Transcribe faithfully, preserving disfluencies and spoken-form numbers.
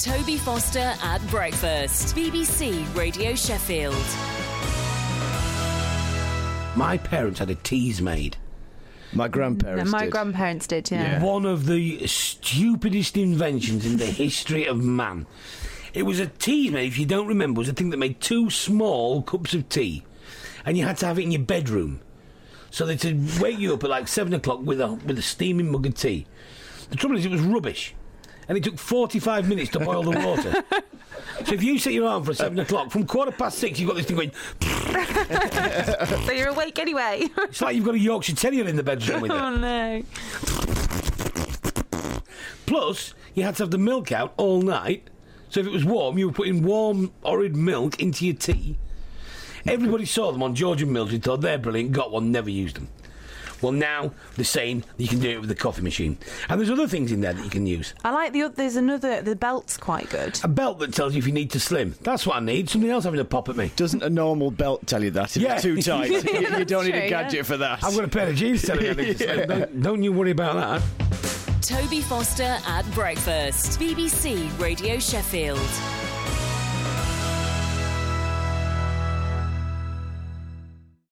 Toby Foster at breakfast. B B C Radio Sheffield. My parents had a teas made. My grandparents My did. grandparents did, yeah. Yeah. One of the stupidest inventions in the history of man. It was a tea made, if you don't remember, was a thing that made two small cups of tea, and you had to have it in your bedroom. So they would wake you up at like seven o'clock with a with a steaming mug of tea. The trouble is, it was rubbish, and it took forty-five minutes to boil the water. So if you set your alarm for seven o'clock, from quarter past six, you've got this thing going. So you're awake anyway. It's like you've got a Yorkshire Terrier in the bedroom with you. Oh no. Plus, you had to have the milk out all night. So if it was warm, you were putting warm, horrid milk into your tea. Everybody saw them on Georgian Mills and thought, they're brilliant, got one, never used them. Well, now they're saying you can do it with the coffee machine. And there's other things in there that you can use. I like the oth- there's another, the belt's quite good. A belt that tells you if you need to slim. That's what I need. Something else having a pop at me. Doesn't a normal belt tell you that? If Yeah. it's too tight, you, you don't need True, a gadget yeah. for that. I've got a pair of jeans telling me I need to slim. Don't, don't you worry about that. Toby Foster at breakfast. B B C Radio Sheffield.